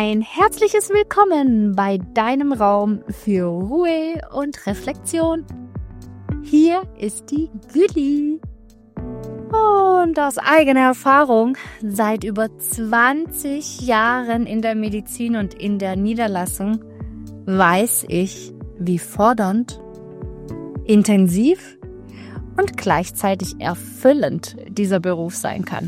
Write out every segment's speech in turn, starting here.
Ein herzliches Willkommen bei deinem Raum für Ruhe und Reflexion. Hier ist die Gülli. Und aus eigener Erfahrung, seit über 20 Jahren in der Medizin und in der Niederlassung, weiß ich, wie fordernd, intensiv und gleichzeitig erfüllend dieser Beruf sein kann.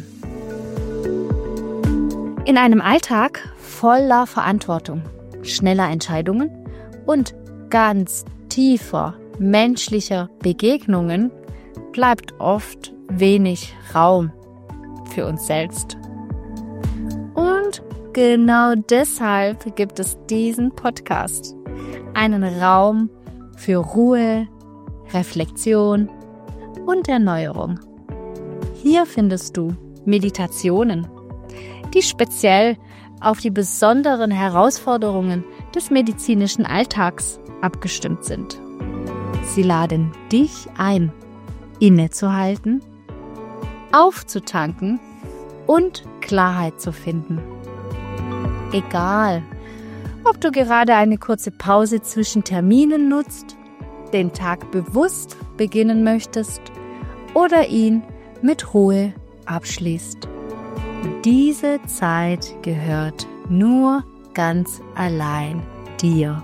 In einem Alltag voller Verantwortung, schneller Entscheidungen und ganz tiefer menschlicher Begegnungen bleibt oft wenig Raum für uns selbst. Und genau deshalb gibt es diesen Podcast, einen Raum für Ruhe, Reflexion und Erneuerung. Hier findest du Meditationen, die speziell auf die besonderen Herausforderungen des medizinischen Alltags abgestimmt sind. Sie laden dich ein, innezuhalten, aufzutanken und Klarheit zu finden. Egal, ob du gerade eine kurze Pause zwischen Terminen nutzt, den Tag bewusst beginnen möchtest oder ihn mit Ruhe abschließt. Diese Zeit gehört nur ganz allein dir.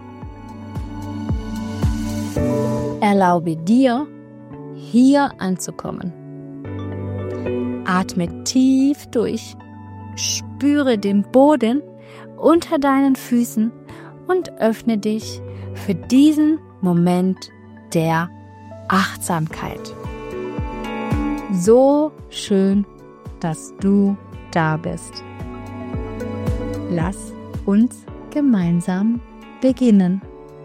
Erlaube dir, hier anzukommen. Atme tief durch, spüre den Boden unter deinen Füßen und öffne dich für diesen Moment der Achtsamkeit. So schön, dass du da bist. Lass uns gemeinsam beginnen.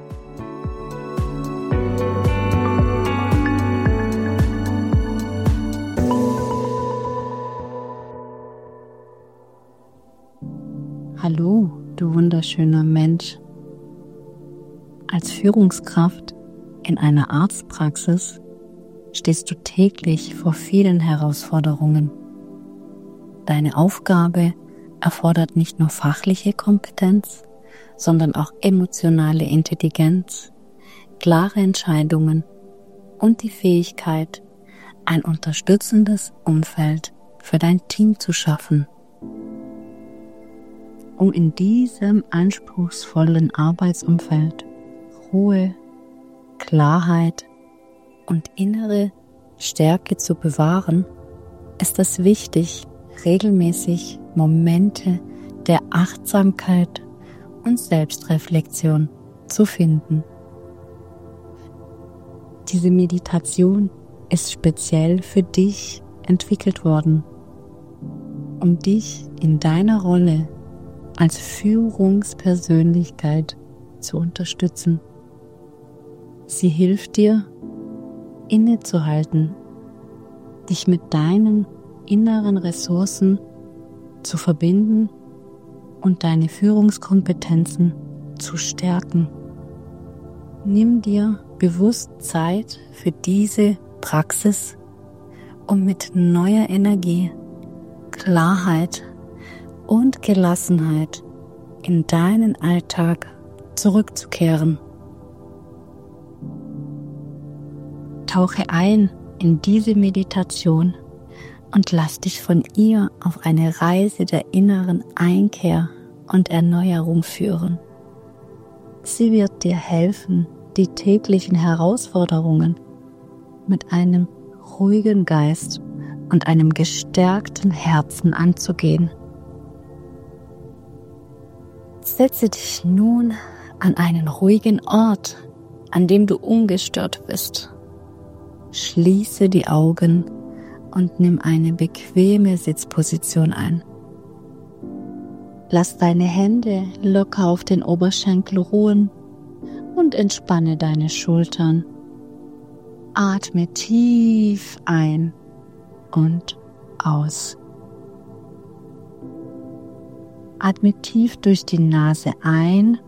Hallo, du wunderschöner Mensch. Als Führungskraft in einer Arztpraxis stehst du täglich vor vielen Herausforderungen. Deine Aufgabe erfordert nicht nur fachliche Kompetenz, sondern auch emotionale Intelligenz, klare Entscheidungen und die Fähigkeit, ein unterstützendes Umfeld für dein Team zu schaffen. Um in diesem anspruchsvollen Arbeitsumfeld Ruhe, Klarheit und innere Stärke zu bewahren, ist es wichtig, regelmäßig Momente der Achtsamkeit und Selbstreflexion zu finden. Diese Meditation ist speziell für dich entwickelt worden, um dich in deiner Rolle als Führungspersönlichkeit zu unterstützen. Sie hilft dir, innezuhalten, dich mit deinen inneren Ressourcen zu verbinden und deine Führungskompetenzen zu stärken. Nimm dir bewusst Zeit für diese Praxis, um mit neuer Energie, Klarheit und Gelassenheit in deinen Alltag zurückzukehren. Tauche ein in diese Meditation und lass dich von ihr auf eine Reise der inneren Einkehr und Erneuerung führen. Sie wird dir helfen, die täglichen Herausforderungen mit einem ruhigen Geist und einem gestärkten Herzen anzugehen. Setze dich nun an einen ruhigen Ort, an dem du ungestört bist. Schließe die Augen und nimm eine bequeme Sitzposition ein. Lass deine Hände locker auf den Oberschenkel ruhen und entspanne deine Schultern. Atme tief ein und aus. Atme tief durch die Nase ein.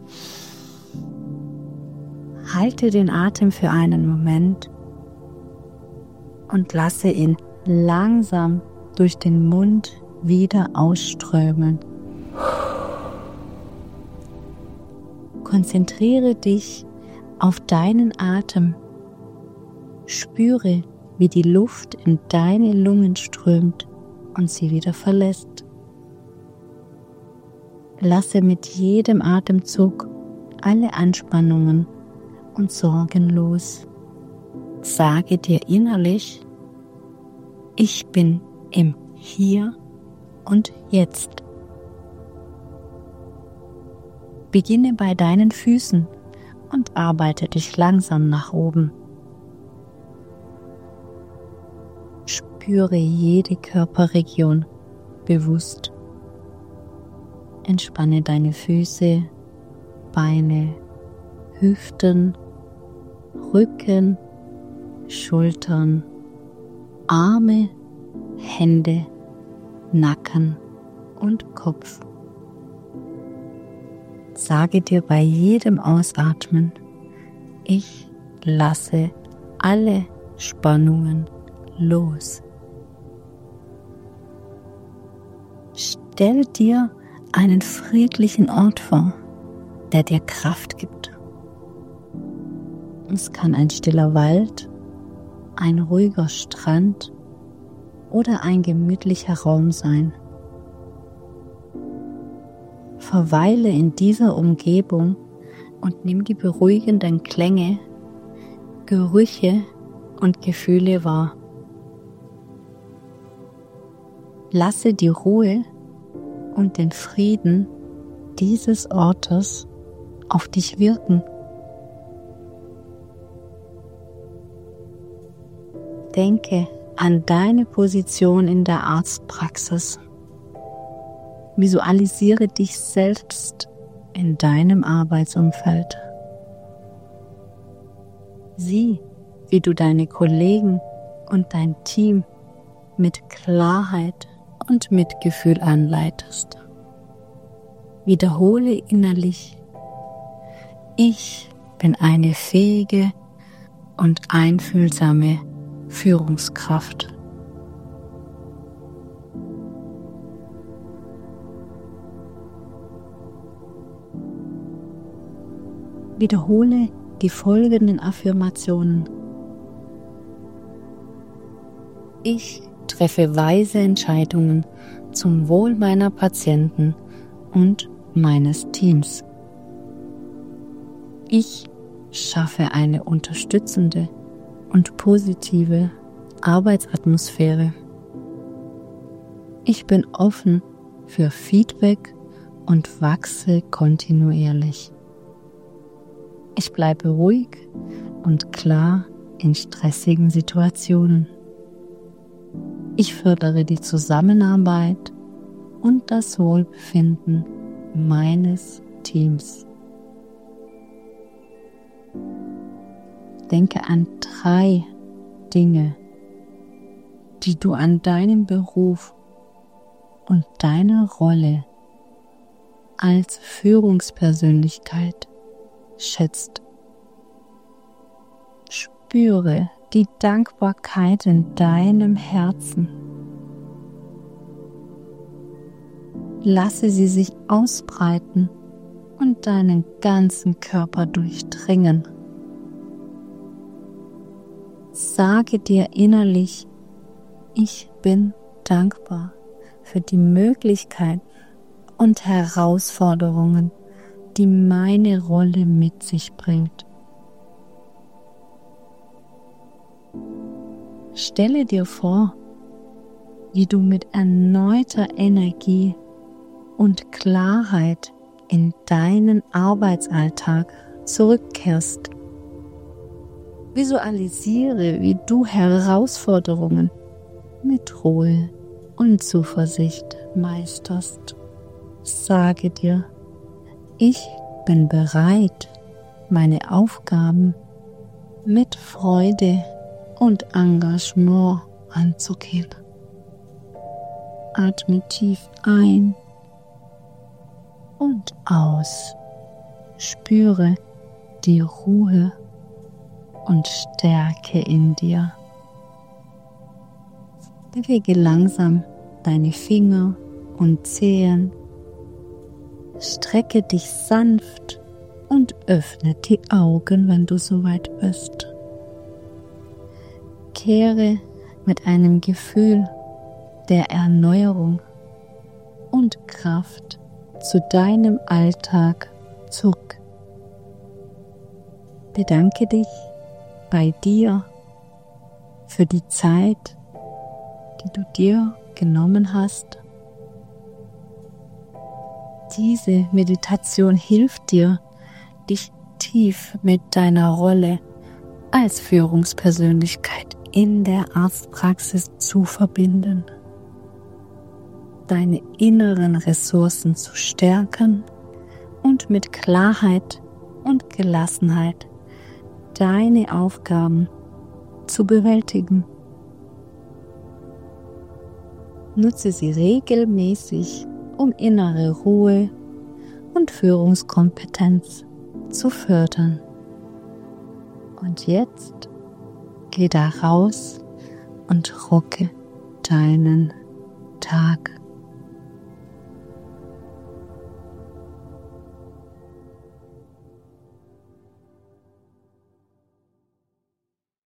Halte den Atem für einen Moment und lasse ihn langsam durch den Mund wieder ausströmen. Konzentriere dich auf deinen Atem. Spüre, wie die Luft in deine Lungen strömt und sie wieder verlässt. Lasse mit jedem Atemzug alle Anspannungen und Sorgen los. Sage dir innerlich: Ich bin im Hier und Jetzt. Beginne bei deinen Füßen und arbeite dich langsam nach oben. Spüre jede Körperregion bewusst. Entspanne deine Füße, Beine, Hüften, Rücken, Schultern, Arme, Hände, Nacken und Kopf. Sage dir bei jedem Ausatmen: Ich lasse alle Spannungen los. Stell dir einen friedlichen Ort vor, der dir Kraft gibt. Es kann ein stiller Wald, ein ruhiger Strand oder ein gemütlicher Raum sein. Verweile in dieser Umgebung und nimm die beruhigenden Klänge, Gerüche und Gefühle wahr. Lasse die Ruhe und den Frieden dieses Ortes auf dich wirken. Denke an deine Position in der Arztpraxis. Visualisiere dich selbst in deinem Arbeitsumfeld. Sieh, wie du deine Kollegen und dein Team mit Klarheit und Mitgefühl anleitest. Wiederhole innerlich: Ich bin eine fähige und einfühlsame Führungskraft. Wiederhole die folgenden Affirmationen: Ich treffe weise Entscheidungen zum Wohl meiner Patienten und meines Teams. Ich schaffe eine unterstützende und positive Arbeitsatmosphäre. Ich bin offen für Feedback und wachse kontinuierlich. Ich bleibe ruhig und klar in stressigen Situationen. Ich fördere die Zusammenarbeit und das Wohlbefinden meines Teams. Denke an 3 Dinge, die du an deinem Beruf und deiner Rolle als Führungspersönlichkeit schätzt. Spüre die Dankbarkeit in deinem Herzen. Lasse sie sich ausbreiten und deinen ganzen Körper durchdringen. Sage dir innerlich: Ich bin dankbar für die Möglichkeiten und Herausforderungen, die meine Rolle mit sich bringt. Stelle dir vor, wie du mit erneuter Energie und Klarheit in deinen Arbeitsalltag zurückkehrst. Visualisiere, wie du Herausforderungen mit Ruhe und Zuversicht meisterst. Sage dir: Ich bin bereit, meine Aufgaben mit Freude und Engagement anzugehen. Atme tief ein und aus. Spüre die Ruhe und Stärke in dir. Bewege langsam deine Finger und Zehen. Strecke dich sanft und öffne die Augen, wenn du soweit bist. Kehre mit einem Gefühl der Erneuerung und Kraft zu deinem Alltag zurück. Bedanke dich bei dir für die Zeit, die du dir genommen hast. Diese Meditation hilft dir, dich tief mit deiner Rolle als Führungspersönlichkeit in der Arztpraxis zu verbinden, deine inneren Ressourcen zu stärken und mit Klarheit und Gelassenheit deine Aufgaben zu bewältigen. Nutze sie regelmäßig, um innere Ruhe und Führungskompetenz zu fördern. Und jetzt geh da raus und rocke deinen Tag.